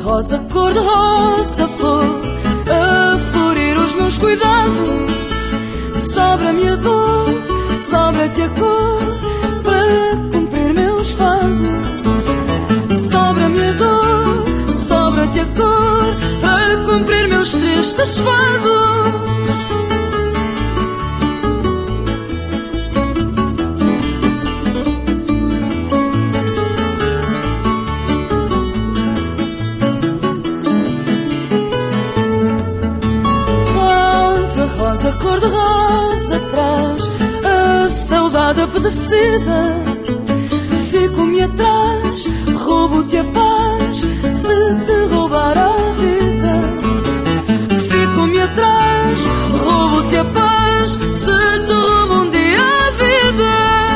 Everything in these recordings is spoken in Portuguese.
rosa cor-de-rosa, flor a florir os meus cuidados. Sobra-me a dor, sobra-te a cor para cumprir meus fados. Sobra-me a dor, sobra-te a cor para cumprir meus tristes fados. Rosa cor-de-rosa traz a saudade apodrecida. Fico-me atrás, roubo-te a paz se te roubar a vida. Fico-me atrás, roubo-te a paz se te roubo um dia a vida.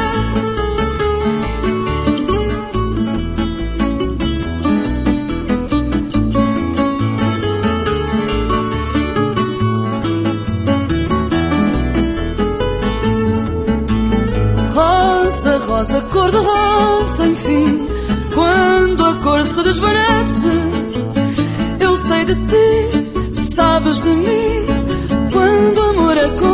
Rosa, rosa, cor-de-rosa, enfim, quando a cor se desvanece, eu sei de ti, sabes de mim, quando o amor acontece.